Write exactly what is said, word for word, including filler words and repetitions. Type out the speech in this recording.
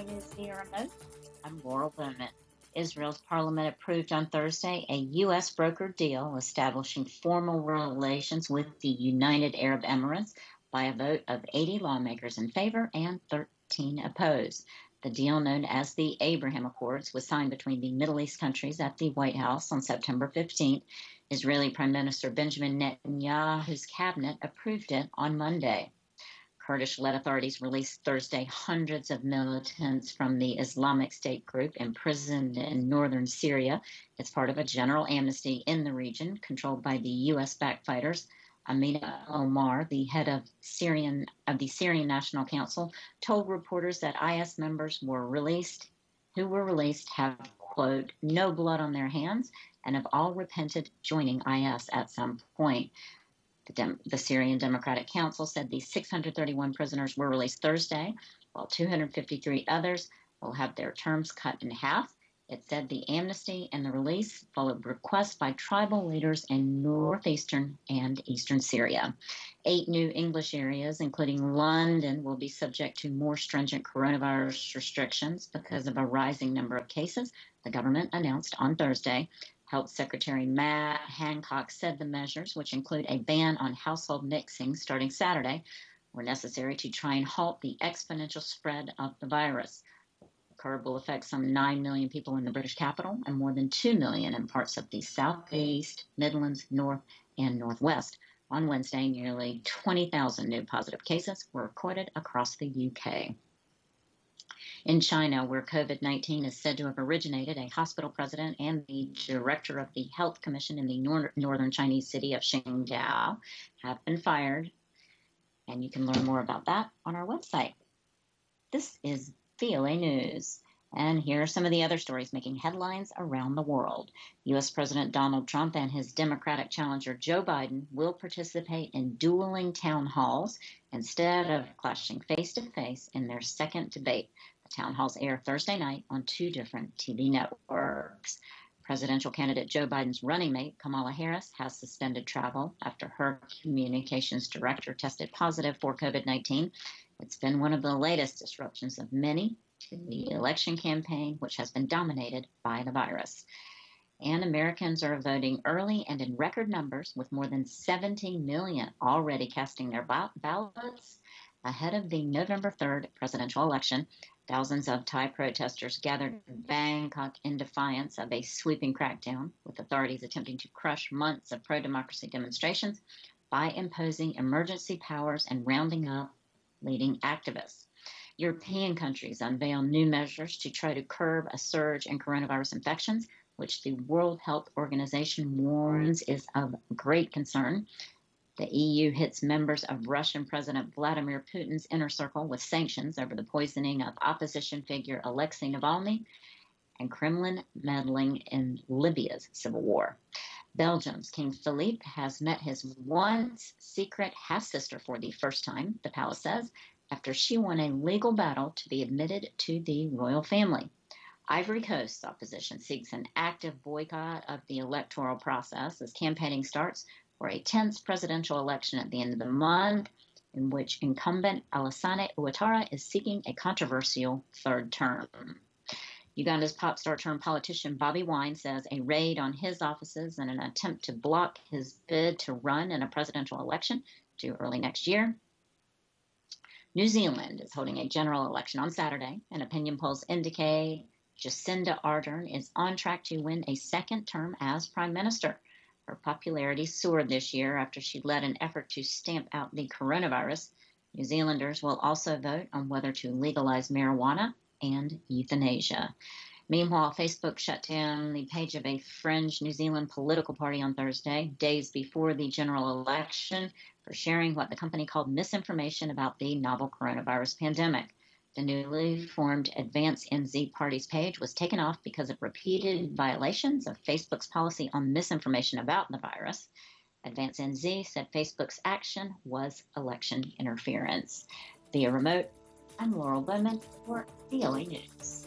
News via remote. I'm Laurel Bowman. Israel's parliament approved on Thursday a U S brokered deal establishing formal relations with the United Arab Emirates by a vote of eighty lawmakers in favor and thirteen opposed. The deal, known as the Abraham Accords, was signed between the Middle East countries at the White House on September fifteenth. Israeli Prime Minister Benjamin Netanyahu's cabinet approved it on Monday. Kurdish-led authorities released Thursday hundreds of militants from the Islamic State group imprisoned in northern Syria. It's part of a general amnesty in the region controlled by the U S-backed fighters. Amina Omar, the head of Syrian of the Syrian National Council, told reporters that I S members were released, who were released have, quote, no blood on their hands and have all repented joining I S at some point. The, Dem- the Syrian Democratic Council said the six hundred thirty-one prisoners were released Thursday, while two hundred fifty-three others will have their terms cut in half. It said the amnesty and the release followed requests by tribal leaders in northeastern and eastern Syria. Eight new English areas, including London, will be subject to more stringent coronavirus restrictions because of a rising number of cases, the government announced on Thursday. Health Secretary Matt Hancock said the measures, which include a ban on household mixing starting Saturday, were necessary to try and halt the exponential spread of the virus. The curve will affect some nine million people in the British capital and more than two million in parts of the Southeast, Midlands, North, and Northwest. On Wednesday, nearly twenty thousand new positive cases were recorded across the U K. In China, where COVID nineteen is said to have originated, a hospital president and the director of the Health Commission in the nor- northern Chinese city of Qingdao have been fired. And you can learn more about that on our website. This is V O A News. And here are some of the other stories making headlines around the world. U S President Donald Trump and his Democratic challenger Joe Biden will participate in dueling town halls instead of clashing face-to-face in their second debate. The town halls air Thursday night on two different T V networks. Presidential candidate Joe Biden's running mate, Kamala Harris, has suspended travel after her communications director tested positive for COVID nineteen. It's been one of the latest disruptions of many to the election campaign, which has been dominated by the virus. And Americans are voting early and in record numbers, with more than seventeen million already casting their ballots ahead of the November third presidential election. Thousands of Thai protesters gathered in Bangkok in defiance of a sweeping crackdown, with authorities attempting to crush months of pro-democracy demonstrations by imposing emergency powers and rounding up leading activists. European countries unveil new measures to try to curb a surge in coronavirus infections, which the World Health Organization warns is of great concern. The E U hits members of Russian President Vladimir Putin's inner circle with sanctions over the poisoning of opposition figure Alexei Navalny and Kremlin meddling in Libya's civil war. Belgium's King Philippe has met his once secret half-sister for the first time, the palace says, after she won a legal battle to be admitted to the royal family. Ivory Coast's opposition seeks an active boycott of the electoral process as campaigning starts for a tense presidential election at the end of the month, in which incumbent Alassane Ouattara is seeking a controversial third term. Uganda's pop star turned politician Bobby Wine says a raid on his offices in an attempt to block his bid to run in a presidential election due early next year. New Zealand is holding a general election on Saturday, and opinion polls indicate Jacinda Ardern is on track to win a second term as prime minister. Her popularity soared this year after she led an effort to stamp out the coronavirus. New Zealanders will also vote on whether to legalize marijuana and euthanasia. Meanwhile, Facebook shut down the page of a fringe New Zealand political party on Thursday, days before the general election, for sharing what the company called misinformation about the novel coronavirus pandemic. The newly formed Advance N Z Party's page was taken off because of repeated violations of Facebook's policy on misinformation about the virus. Advance N Z said Facebook's action was election interference. Via remote, I'm Laurel Bowman for V O A News.